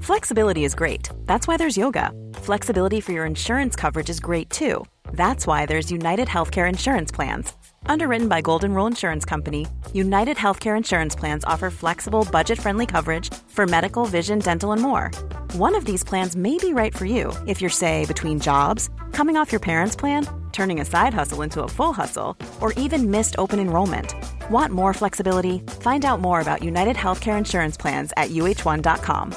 Flexibility is great. That's why there's yoga. Flexibility for your insurance coverage is great too. That's why there's United Healthcare Insurance Plans. Underwritten by Golden Rule Insurance Company, United Healthcare Insurance Plans offer flexible, budget-friendly coverage for medical, vision, dental, and more. One of these plans may be right for you if you're, say, between jobs, coming off your parents' plan, turning a side hustle into a full hustle, or even missed open enrollment. Want more flexibility? Find out more about United Healthcare Insurance Plans at uh1.com.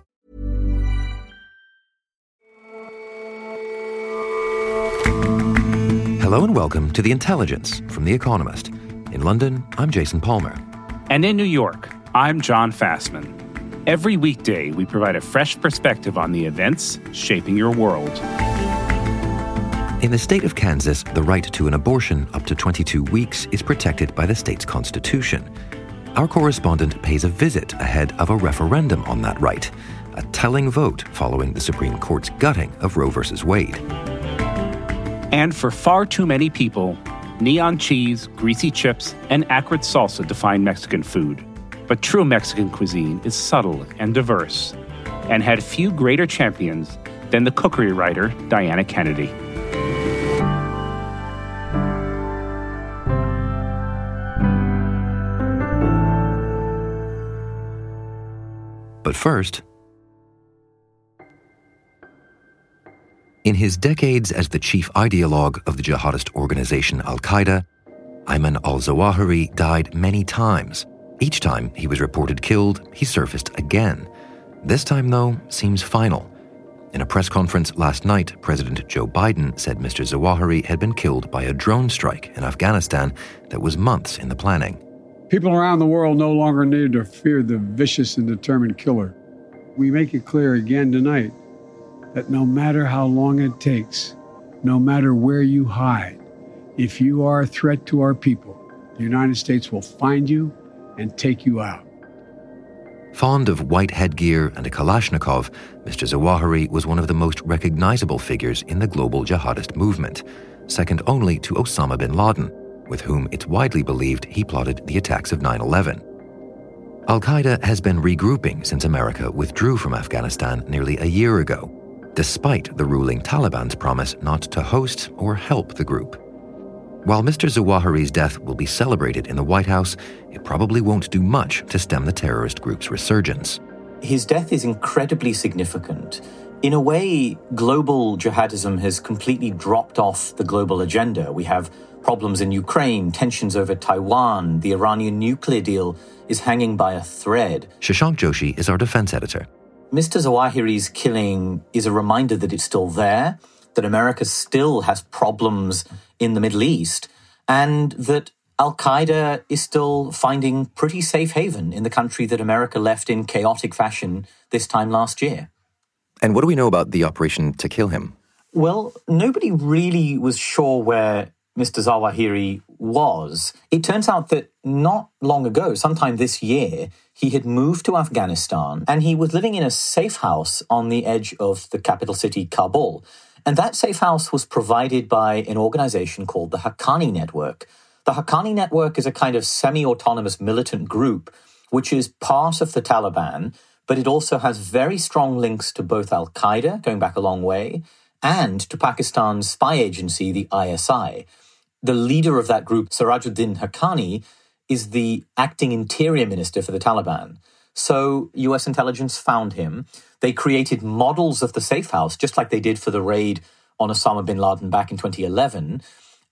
Hello and welcome to The Intelligence from The Economist. In London, I'm Jason Palmer. And in New York, I'm John Fassman. Every weekday, we provide a fresh perspective on the events shaping your world. In the state of Kansas, the right to an abortion up to 22 weeks is protected by the state's constitution. Our correspondent pays a visit ahead of a referendum on that right, a telling vote following the Supreme Court's gutting of Roe v. Wade. And for far too many people, neon cheese, greasy chips, and acrid salsa define Mexican food. But true Mexican cuisine is subtle and diverse, and had few greater champions than the cookery writer Diana Kennedy. But first, in his decades as the chief ideologue of the jihadist organization Al-Qaeda, Ayman al-Zawahiri died many times. Each time he was reported killed, he surfaced again. This time, though, seems final. In a press conference last night, President Joe Biden said Mr. Zawahiri had been killed by a drone strike in Afghanistan that was months in the planning. People around the world no longer need to fear the vicious and determined killer. We make it clear again tonight that no matter how long it takes, no matter where you hide, if you are a threat to our people, the United States will find you and take you out. Fond of white headgear and a Kalashnikov, Mr. Zawahiri was one of the most recognizable figures in the global jihadist movement, second only to Osama bin Laden, with whom it's widely believed he plotted the attacks of 9/11. Al-Qaeda has been regrouping since America withdrew from Afghanistan nearly a year ago, despite the ruling Taliban's promise not to host or help the group. While Mr. Zawahiri's death will be celebrated in the White House, it probably won't do much to stem the terrorist group's resurgence. His death is incredibly significant. In a way, global jihadism has completely dropped off the global agenda. We have problems in Ukraine, tensions over Taiwan, the Iranian nuclear deal is hanging by a thread. Shashank Joshi is our defense editor. Mr. Zawahiri's killing is a reminder that it's still there, that America still has problems in the Middle East, and that Al-Qaeda is still finding pretty safe haven in the country that America left in chaotic fashion this time last year. And what do we know about the operation to kill him? Well, nobody really was sure where Mr. Zawahiri was. It turns out that not long ago, sometime this year, he had moved to Afghanistan and he was living in a safe house on the edge of the capital city, Kabul. And that safe house was provided by an organization called the Haqqani Network. The Haqqani Network is a kind of semi-autonomous militant group which is part of the Taliban, but it also has very strong links to both Al-Qaeda, going back a long way, and to Pakistan's spy agency, the ISI. The leader of that group, Sirajuddin Haqqani, is the acting interior minister for the Taliban. So US intelligence found him. They created models of the safe house, just like they did for the raid on Osama bin Laden back in 2011.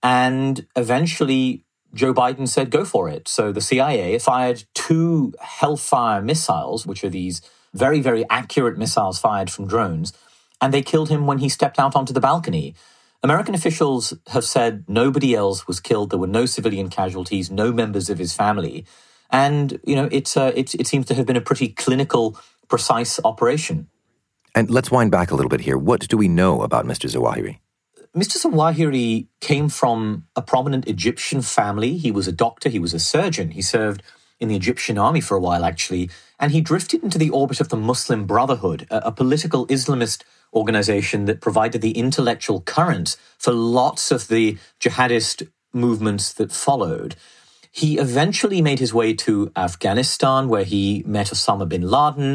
And eventually, Joe Biden said, go for it. So the CIA fired 2 Hellfire missiles, which are these very, very accurate missiles fired from drones, and they killed him when he stepped out onto the balcony. American officials have said nobody else was killed. There were no civilian casualties, no members of his family. And, you know, it seems to have been a pretty clinical, precise operation. And let's wind back a little bit here. What do we know about Mr. Zawahiri? Mr. Zawahiri came from a prominent Egyptian family. He was a doctor. He was a surgeon. He served in the Egyptian army for a while, actually. And he drifted into the orbit of the Muslim Brotherhood, a political Islamist organization that provided the intellectual current for lots of the jihadist movements that followed. He eventually made his way to Afghanistan, where he met Osama bin Laden.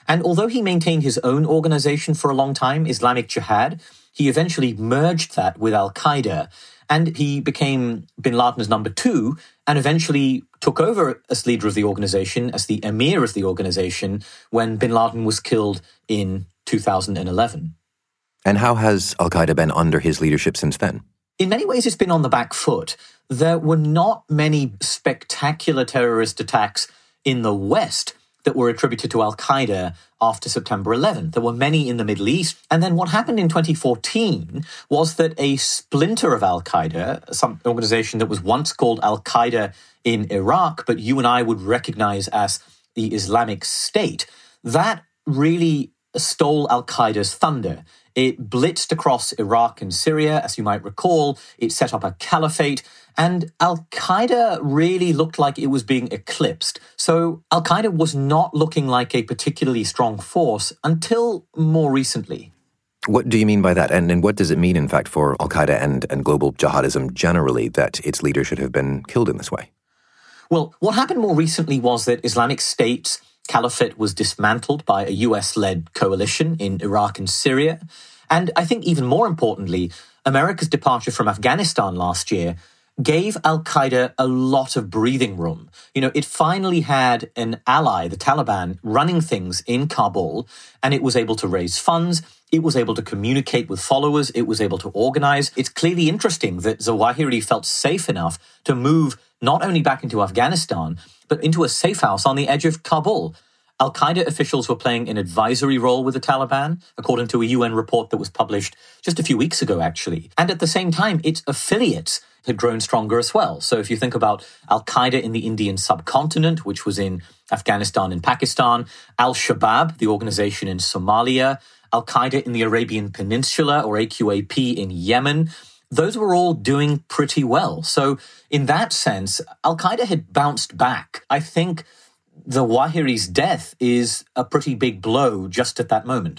And although he maintained his own organization for a long time, Islamic Jihad, he eventually merged that with Al-Qaeda, and he became bin Laden's number 2 and eventually took over as leader of the organization, as the emir of the organization, when bin Laden was killed in 2011. And how has Al-Qaeda been under his leadership since then? In many ways, it's been on the back foot. There were not many spectacular terrorist attacks in the West that were attributed to Al-Qaeda after September 11th. There were many in the Middle East. And then what happened in 2014 was that a splinter of Al-Qaeda, some organization that was once called Al-Qaeda in Iraq, but you and I would recognize as the Islamic State, that really stole Al-Qaeda's thunder. It blitzed across Iraq and Syria, as you might recall. It set up a caliphate, and Al-Qaeda really looked like it was being eclipsed. So Al-Qaeda was not looking like a particularly strong force until more recently. What do you mean by that? And what does it mean, in fact, for Al-Qaeda and global jihadism generally that its leader should have been killed in this way? Well, what happened more recently was that Islamic State's caliphate was dismantled by a US-led coalition in Iraq and Syria. And I think even more importantly, America's departure from Afghanistan last year gave Al-Qaeda a lot of breathing room. You know, it finally had an ally, the Taliban, running things in Kabul, and it was able to raise funds. It was able to communicate with followers. It was able to organize. It's clearly interesting that Zawahiri felt safe enough to move not only back into Afghanistan, but into a safe house on the edge of Kabul. Al-Qaeda officials were playing an advisory role with the Taliban, according to a UN report that was published just a few weeks ago, actually. And at the same time, its affiliates had grown stronger as well. So if you think about Al-Qaeda in the Indian subcontinent, which was in Afghanistan and Pakistan, Al-Shabaab, the organization in Somalia, Al-Qaeda in the Arabian Peninsula, or AQAP in Yemen, those were all doing pretty well. So in that sense, Al-Qaeda had bounced back. I think Zawahiri's death is a pretty big blow just at that moment.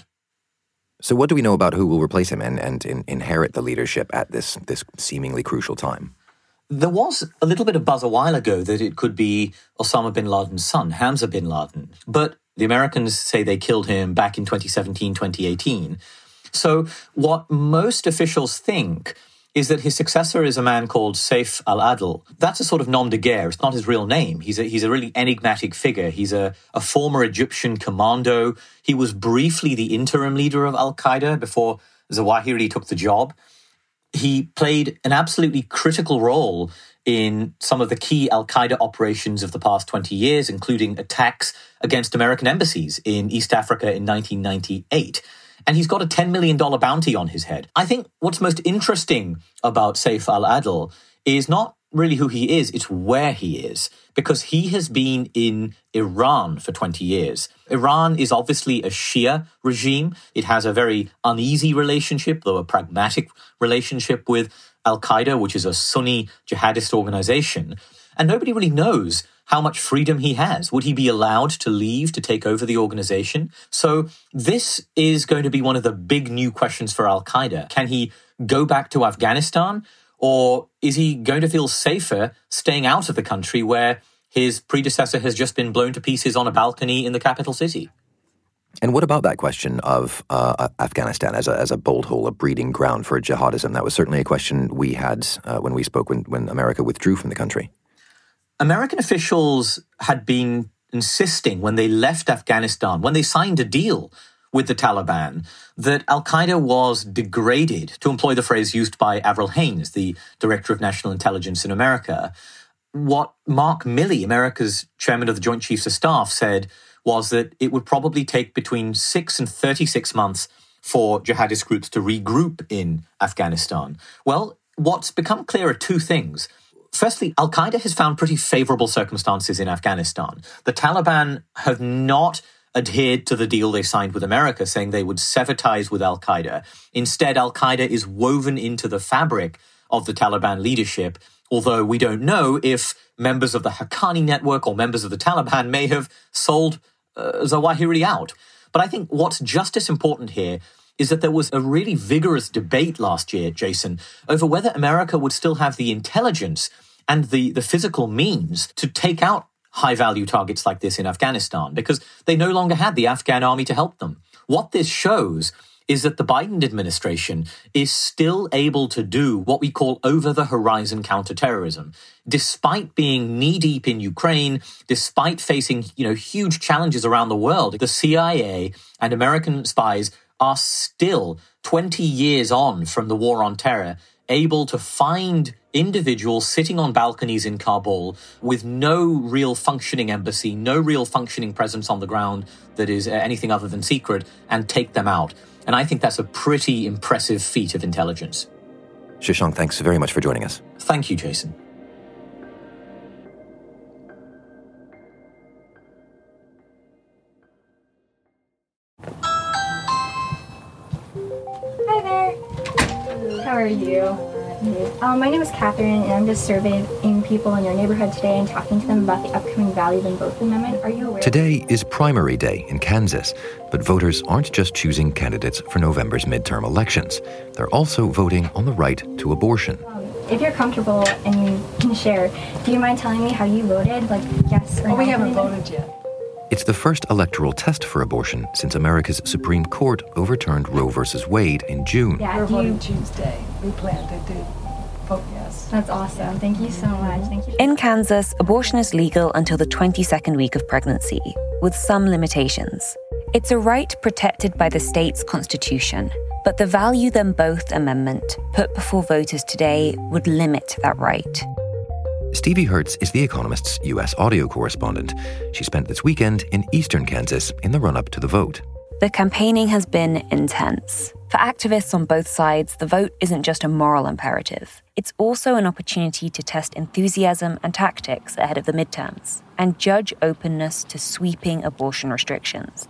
So what do we know about who will replace him and inherit the leadership at this seemingly crucial time? There was a little bit of buzz a while ago that it could be Osama bin Laden's son, Hamza bin Laden. But the Americans say they killed him back in 2017, 2018. So what most officials think is that his successor is a man called Saif al-Adl. That's a sort of nom de guerre. It's not his real name. He's a really enigmatic figure. He's a former Egyptian commando. He was briefly the interim leader of Al-Qaeda before Zawahiri took the job. He played an absolutely critical role in some of the key Al-Qaeda operations of the past 20 years, including attacks against American embassies in East Africa in 1998. And he's got a $10 million bounty on his head. I think what's most interesting about Saif al-Adl is not really who he is, it's where he is, because he has been in Iran for 20 years. Iran is obviously a Shia regime. It has a very uneasy relationship, though a pragmatic relationship with Al-Qaeda, which is a Sunni jihadist organization. And nobody really knows how much freedom he has. Would he be allowed to leave to take over the organization? So this is going to be one of the big new questions for Al-Qaeda. Can he go back to Afghanistan, or is he going to feel safer staying out of the country where his predecessor has just been blown to pieces on a balcony in the capital city? And what about that question of Afghanistan as a bolt hole, a breeding ground for jihadism? That was certainly a question we had when we spoke when America withdrew from the country. American officials had been insisting when they left Afghanistan, when they signed a deal with the Taliban, that Al-Qaeda was degraded, to employ the phrase used by Avril Haines, the Director of National Intelligence in America. What Mark Milley, America's chairman of the Joint Chiefs of Staff, said was that it would probably take between 6 and 36 months for jihadist groups to regroup in Afghanistan. Well, what's become clear are two things. Firstly, Al-Qaeda has found pretty favorable circumstances in Afghanistan. The Taliban have not adhered to the deal they signed with America, saying they would sever ties with Al-Qaeda. Instead, Al-Qaeda is woven into the fabric of the Taliban leadership, although we don't know if members of the Haqqani network or members of the Taliban may have sold Zawahiri out. But I think what's just as important here is that there was a really vigorous debate last year, Jason, over whether America would still have the intelligence and the physical means to take out high-value targets like this in Afghanistan because they no longer had the Afghan army to help them. What this shows is that the Biden administration is still able to do what we call over-the-horizon counterterrorism. Despite being knee-deep in Ukraine, despite facing, huge challenges around the world, the CIA and American spies are still 20 years on from the war on terror, able to find individuals sitting on balconies in Kabul with no real functioning embassy, no real functioning presence on the ground that is anything other than secret, and take them out. And I think that's a pretty impressive feat of intelligence. Shashank, thanks very much for joining us. Thank you, Jason. Hi there. How are you? My name is Catherine, and I'm just surveying people in your neighborhood today and talking to them about the upcoming Value Them Both Amendment. Are you aware? Today is primary day in Kansas, but voters aren't just choosing candidates for November's midterm elections. They're also voting on the right to abortion. If you're comfortable and you can share, do you mind telling me how you voted? Like, yes or no? We haven't voted yet. It's the first electoral test for abortion since America's Supreme Court overturned Roe v. Wade in June. Yeah, We're voting Tuesday. We plan to vote yes. That's awesome. Thank you so much. Thank you. In Kansas, abortion is legal until the 22nd week of pregnancy, with some limitations. It's a right protected by the state's constitution, but the Value Them Both Amendment put before voters today would limit that right. Stevie Hertz is The Economist's U.S. audio correspondent. She spent this weekend in eastern Kansas in the run-up to the vote. The campaigning has been intense. For activists on both sides, the vote isn't just a moral imperative. It's also an opportunity to test enthusiasm and tactics ahead of the midterms and judge openness to sweeping abortion restrictions.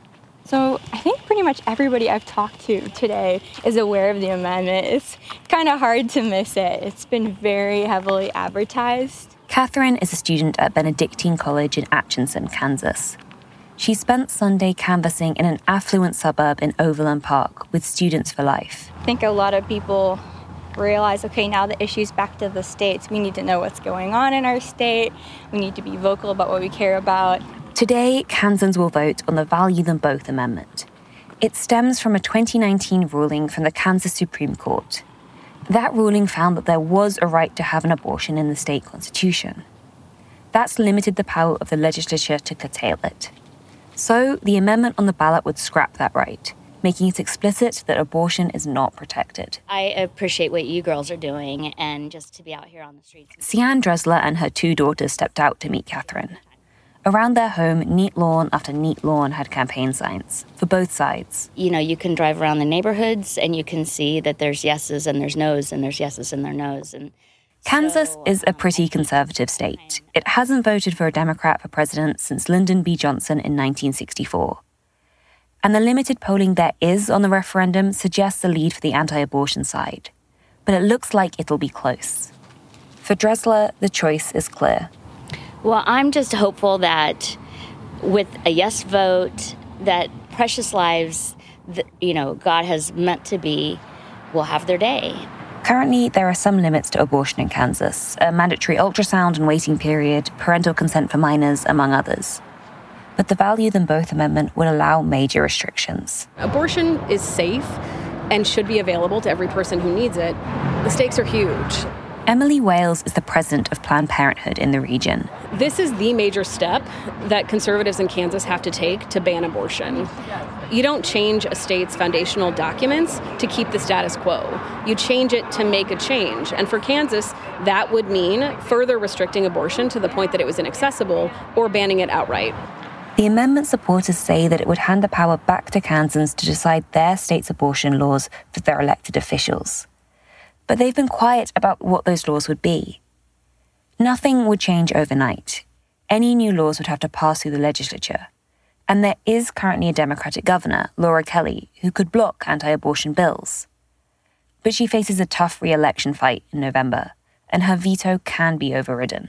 So I think pretty much everybody I've talked to today is aware of the amendment. It's kind of hard to miss it. It's been very heavily advertised. Catherine is a student at Benedictine College in Atchison, Kansas. She spent Sunday canvassing in an affluent suburb in Overland Park with Students for Life. I think a lot of people realize, okay, now the issue's back to the states. We need to know what's going on in our state. We need to be vocal about what we care about. Today, Kansans will vote on the Value Them Both Amendment. It stems from a 2019 ruling from the Kansas Supreme Court. That ruling found that there was a right to have an abortion in the state constitution. That's limited the power of the legislature to curtail it. So, the amendment on the ballot would scrap that right, making it explicit that abortion is not protected. I appreciate what you girls are doing, and just to be out here on the streets. Sian Dressler and her two daughters stepped out to meet Catherine. Around their home, neat lawn after neat lawn had campaign signs for both sides. You can drive around the neighborhoods and you can see that there's yeses and there's noes and there's yeses and there's noes. And Kansas is a pretty conservative state. It hasn't voted for a Democrat for president since Lyndon B. Johnson in 1964. And the limited polling there is on the referendum suggests a lead for the anti-abortion side. But it looks like it'll be close. For Dressler, the choice is clear. Well, I'm just hopeful that with a yes vote, that precious lives that, God has meant to be will have their day. Currently, there are some limits to abortion in Kansas, a mandatory ultrasound and waiting period, parental consent for minors, among others. But the Value Them Both Amendment would allow major restrictions. Abortion is safe and should be available to every person who needs it. The stakes are huge. Emily Wales is the president of Planned Parenthood in the region. This is the major step that conservatives in Kansas have to take to ban abortion. You don't change a state's foundational documents to keep the status quo. You change it to make a change. And for Kansas, that would mean further restricting abortion to the point that it was inaccessible or banning it outright. The amendment supporters say that it would hand the power back to Kansans to decide their state's abortion laws for their elected officials. But they've been quiet about what those laws would be. Nothing would change overnight. Any new laws would have to pass through the legislature. And there is currently a Democratic governor, Laura Kelly, who could block anti-abortion bills. But she faces a tough re-election fight in November, and her veto can be overridden.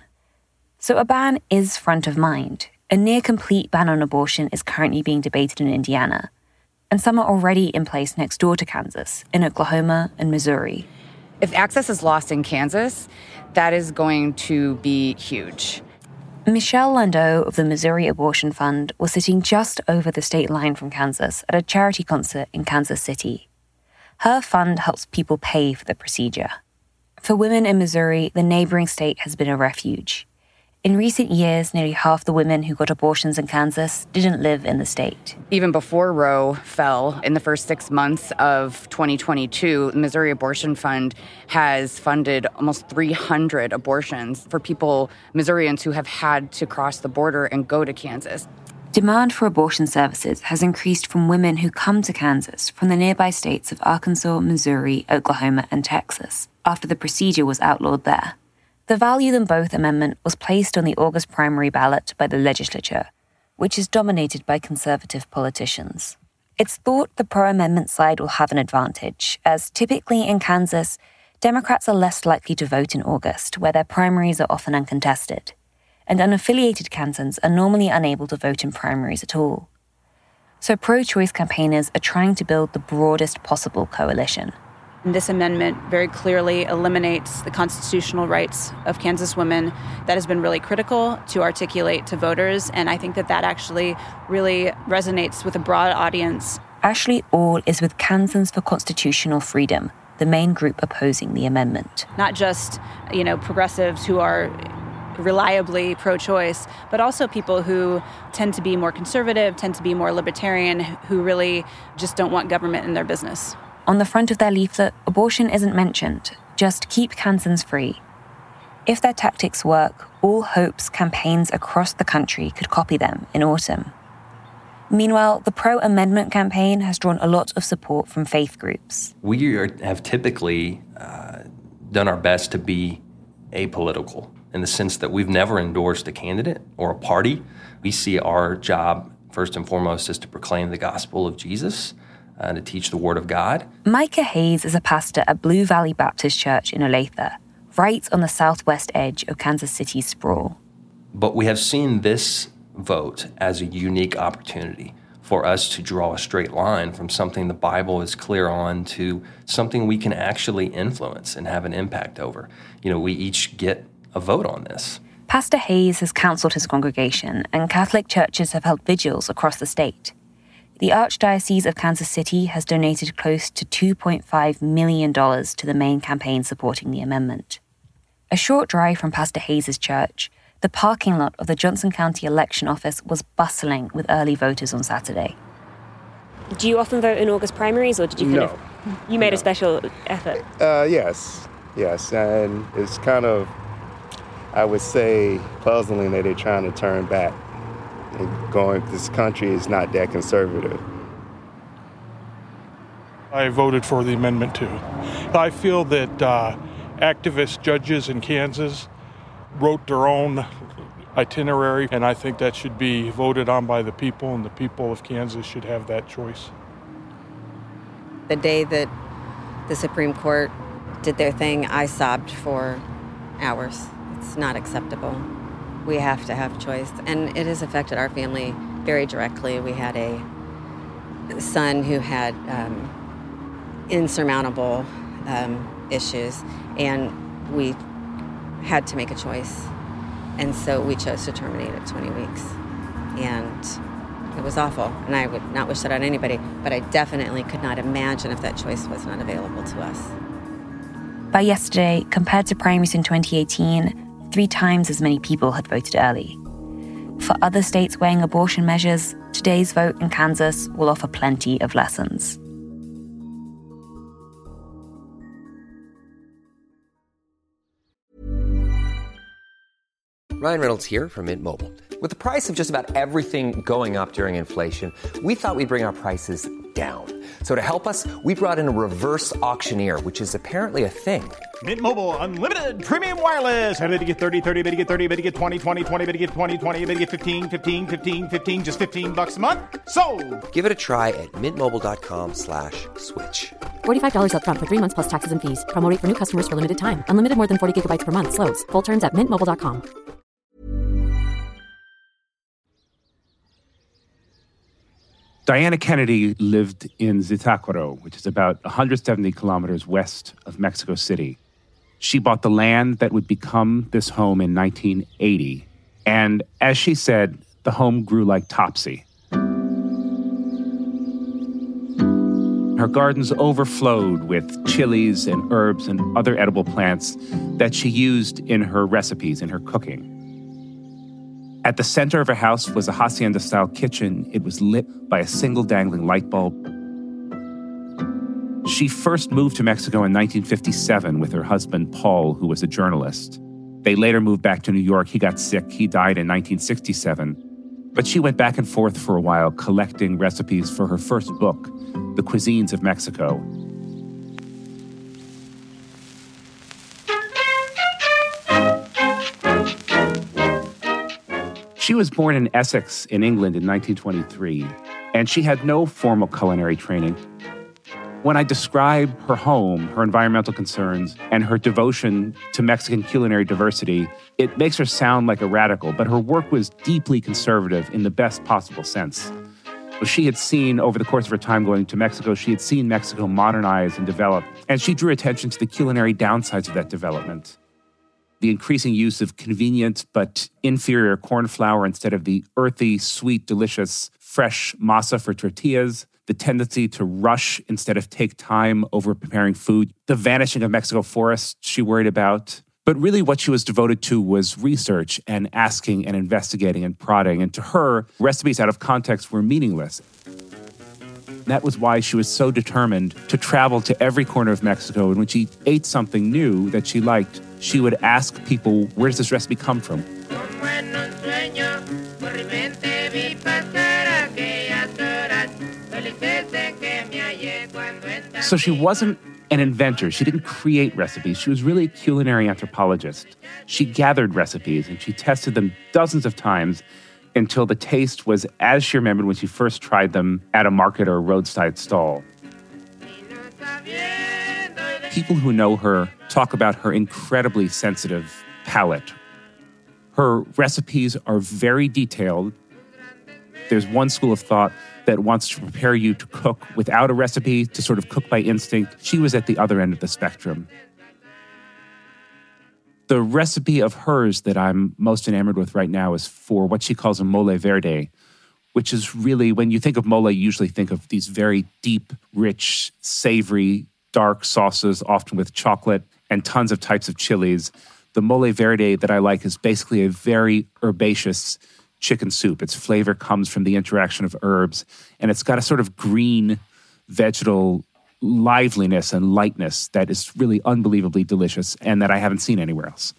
So a ban is front of mind. A near-complete ban on abortion is currently being debated in Indiana, and some are already in place next door to Kansas, in Oklahoma and Missouri. If access is lost in Kansas, that is going to be huge. Michelle Landau of the Missouri Abortion Fund was sitting just over the state line from Kansas at a charity concert in Kansas City. Her fund helps people pay for the procedure. For women in Missouri, the neighboring state has been a refuge. In recent years, nearly half the women who got abortions in Kansas didn't live in the state. Even before Roe fell, in the first 6 months of 2022, the Missouri Abortion Fund has funded almost 300 abortions for people, Missourians, who have had to cross the border and go to Kansas. Demand for abortion services has increased from women who come to Kansas from the nearby states of Arkansas, Missouri, Oklahoma, and Texas, after the procedure was outlawed there. The Value Them Both amendment was placed on the August primary ballot by the legislature, which is dominated by conservative politicians. It's thought the pro-amendment side will have an advantage, as typically in Kansas, Democrats are less likely to vote in August, where their primaries are often uncontested, and unaffiliated Kansans are normally unable to vote in primaries at all. So pro-choice campaigners are trying to build the broadest possible coalition. This amendment very clearly eliminates the constitutional rights of Kansas women. That has been really critical to articulate to voters, and I think that actually really resonates with a broad audience. Ashley All is with Kansans for Constitutional Freedom, the main group opposing the amendment. Not just, progressives who are reliably pro-choice, but also people who tend to be more conservative, tend to be more libertarian, who really just don't want government in their business. On the front of their leaflet, abortion isn't mentioned, just keep Kansans free. If their tactics work, All hopes campaigns across the country could copy them in autumn. Meanwhile, the pro-amendment campaign has drawn a lot of support from faith groups. We have typically done our best to be apolitical in the sense that we've never endorsed a candidate or a party. We see our job, first and foremost, is to proclaim the gospel of Jesus and to teach the Word of God. Micah Hayes is a pastor at Blue Valley Baptist Church in Olathe, right on the southwest edge of Kansas City's sprawl. But we have seen this vote as a unique opportunity for us to draw a straight line from something the Bible is clear on to something we can actually influence and have an impact over. We each get a vote on this. Pastor Hayes has counseled his congregation, and Catholic churches have held vigils across the state. The Archdiocese of Kansas City has donated close to $2.5 million to the main campaign supporting the amendment. A short drive from Pastor Hayes' church, the parking lot of the Johnson County Election Office was bustling with early voters on Saturday. Do you often vote in August primaries, or did you you made a special effort? Yes, and it's kind of, I would say, puzzling that they're trying to turn back. This country is not that conservative. I voted for the amendment too. I feel that activist judges in Kansas wrote their own itinerary, and I think that should be voted on by the people, and the people of Kansas should have that choice. The day that the Supreme Court did their thing, I sobbed for hours. It's not acceptable. We have to have choice, and it has affected our family very directly. We had a son who had insurmountable issues, and we had to make a choice. And so we chose to terminate at 20 weeks. And it was awful, and I would not wish that on anybody, but I definitely could not imagine if that choice was not available to us. By yesterday, compared to primaries in 2018, 3 times as many people had voted early. For other states weighing abortion measures, today's vote in Kansas will offer plenty of lessons. Ryan Reynolds here from Mint Mobile. With the price of just about everything going up during inflation, we thought we'd bring our prices down. So to help us, we brought in a reverse auctioneer, which is apparently a thing. Mint Mobile Unlimited Premium Wireless. How to get 30, 30, bit to get 30, bit to get 20, 20, 20, bit to get 20, 20, bit to get 15, 15, 15, 15, just $15 a month? Sold! Give it a try at mintmobile.com/switch. $45 up front for 3 months plus taxes and fees. Promo rate for new customers for limited time. Unlimited more than 40 gigabytes per month. Slows full terms at mintmobile.com. Diana Kennedy lived in Zitácuaro, which is about 170 kilometers west of Mexico City. She bought the land that would become this home in 1980, And as she said, the home grew like Topsy. Her gardens overflowed with chilies and herbs and other edible plants that she used in her recipes, in her cooking. At the center of her house was a hacienda-style kitchen. It was lit by a single dangling light bulb. She first moved to Mexico in 1957 with her husband, Paul, who was a journalist. They later moved back to New York. He got sick. He died in 1967. But she went back and forth for a while, collecting recipes for her first book, The Cuisines of Mexico. She was born in Essex in England in 1923, and she had no formal culinary training. When I describe her home, her environmental concerns, and her devotion to Mexican culinary diversity, it makes her sound like a radical, but her work was deeply conservative in the best possible sense. She had seen, over the course of her time going to Mexico, she had seen Mexico modernize and develop, and she drew attention to the culinary downsides of that development. The increasing use of convenient but inferior corn flour instead of the earthy, sweet, delicious, fresh masa for tortillas, the tendency to rush instead of take time over preparing food, the vanishing of Mexico forests she worried about. But really what she was devoted to was research and asking and investigating and prodding. And to her, recipes out of context were meaningless. That was why she was so determined to travel to every corner of Mexico. And when she ate something new that she liked, she would ask people, where does this recipe come from? So she wasn't an inventor. She didn't create recipes. She was really a culinary anthropologist. She gathered recipes and she tested them dozens of times until the taste was as she remembered when she first tried them at a market or a roadside stall. People who know her talk about her incredibly sensitive palate. Her recipes are very detailed. There's one school of thought that wants to prepare you to cook without a recipe, to sort of cook by instinct. She was at the other end of the spectrum. The recipe of hers that I'm most enamored with right now is for what she calls a mole verde, which is really, when you think of mole, you usually think of these very deep, rich, savory, dark sauces, often with chocolate and tons of types of chilies. The mole verde that I like is basically a very herbaceous chicken soup. Its flavor comes from the interaction of herbs, and it's got a sort of green vegetal liveliness and lightness that is really unbelievably delicious and that I haven't seen anywhere else.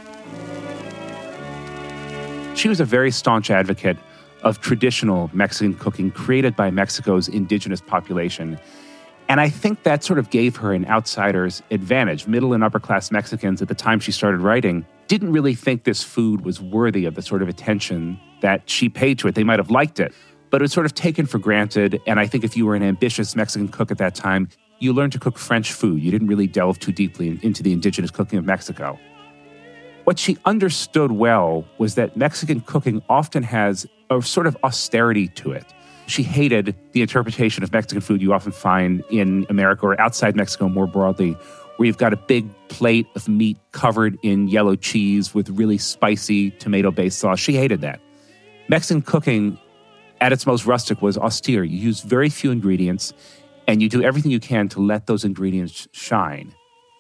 She was a very staunch advocate of traditional Mexican cooking created by Mexico's indigenous population. And I think that sort of gave her an outsider's advantage. Middle and upper class Mexicans at the time she started writing didn't really think this food was worthy of the sort of attention that she paid to it. They might have liked it, but it was sort of taken for granted. And I think if you were an ambitious Mexican cook at that time, you learned to cook French food. You didn't really delve too deeply into the indigenous cooking of Mexico. What she understood well was that Mexican cooking often has a sort of austerity to it. She hated the interpretation of Mexican food you often find in America or outside Mexico more broadly, where you've got a big plate of meat covered in yellow cheese with really spicy tomato-based sauce. She hated that. Mexican cooking, at its most rustic, was austere. You use very few ingredients, and you do everything you can to let those ingredients shine.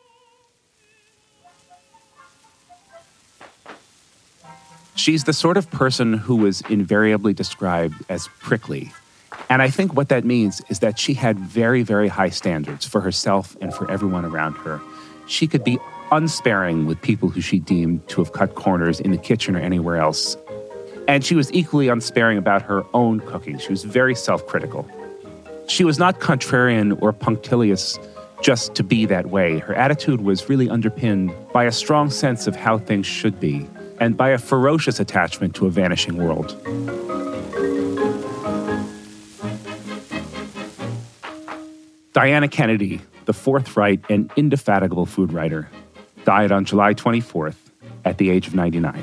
She's the sort of person who was invariably described as prickly. And I think what that means is that she had very, very high standards for herself and for everyone around her. She could be unsparing with people who she deemed to have cut corners in the kitchen or anywhere else. And she was equally unsparing about her own cooking. She was very self-critical. She was not contrarian or punctilious just to be that way. Her attitude was really underpinned by a strong sense of how things should be and by a ferocious attachment to a vanishing world. Diana Kennedy, the forthright and indefatigable food writer, died on July 24th at the age of 99.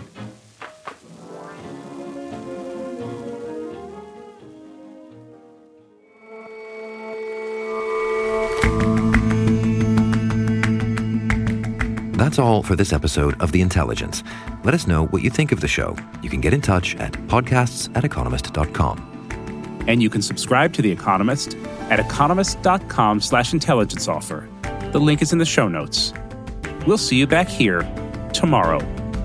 That's all for this episode of The Intelligence. Let us know what you think of the show. You can get in touch at podcasts@economist.com. And you can subscribe to The Economist at economist.com/intelligence offer. The link is in the show notes. We'll see you back here tomorrow.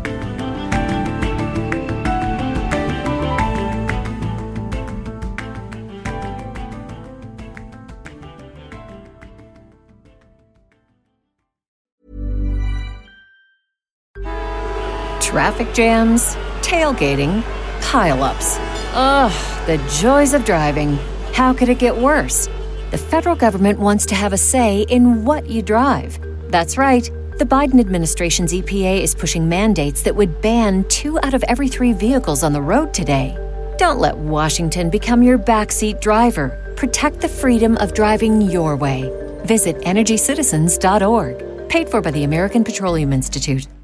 Traffic jams, tailgating, pile-ups. Ugh, the joys of driving. How could it get worse? The federal government wants to have a say in what you drive. That's right. The Biden administration's EPA is pushing mandates that would ban 2 out of every 3 vehicles on the road today. Don't let Washington become your backseat driver. Protect the freedom of driving your way. Visit EnergyCitizens.org. Paid for by the American Petroleum Institute.